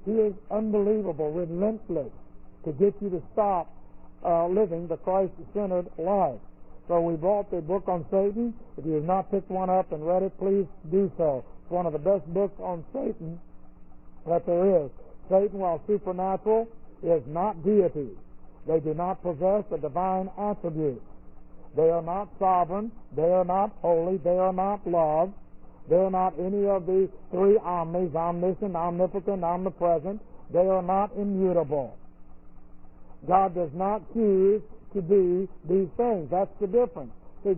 He is unbelievable, relentless to get you to stop living the Christ-centered life. So we brought the book on Satan. If you have not picked one up and read it, please do so. It's one of the best books on Satan that there is. Satan, while supernatural, is not deity. They do not possess the divine attributes. They are not sovereign. They are not holy. They are not love. They are not any of the three omnis, omniscient, omnipotent, omnipresent. They are not immutable. God does not choose to be these things. That's the difference.